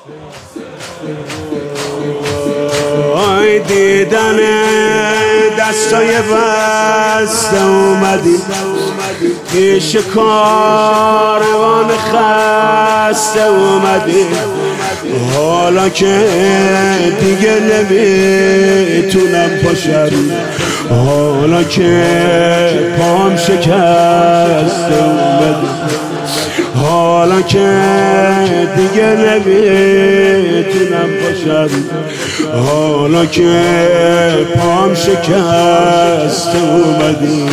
آی دیدن دستای بسته اومدی پیش کاروان خسته اومدی، حالا که دیگه نمیتونم پاشم، حالا که پام شکسته اومدی، حالا که دیگه نمیتونم پاشم، حالا که پام شکسته اومدی.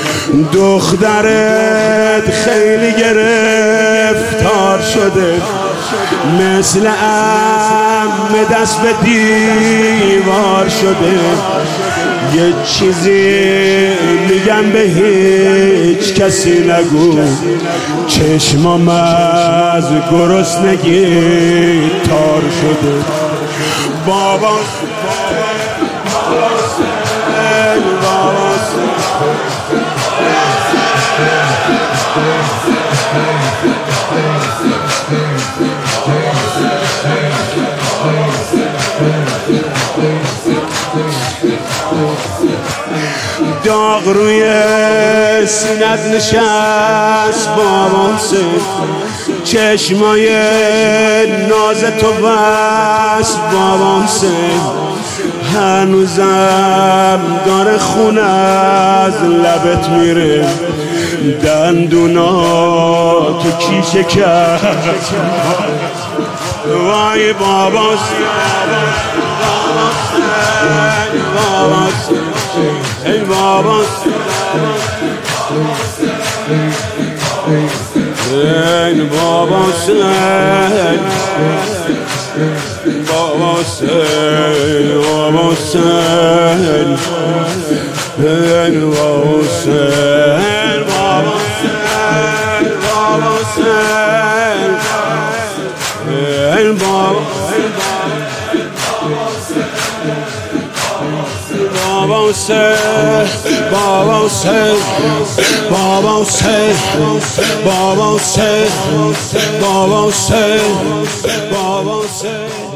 دخترت خیلی گرفتار شده، مثل عمه دست به دیوار شده. یه چیزی میگم به هیچ کسی نگو، چشمام از گرسنگی تار شده. بابا داغ روی سینت نشست بابا سن، چشمای ناز تو بس بابا سن، هنوزم داره خون از لبت میره، دندونا تو کیشه کرد. وای بابا ای بابا ای بابا سن، بابا سن، بابا سن، ای بابا سن، بابا سن، بابا سن، ای بابا Baba say, Baba say, Baba say, Baba say, Baba say, Baba say.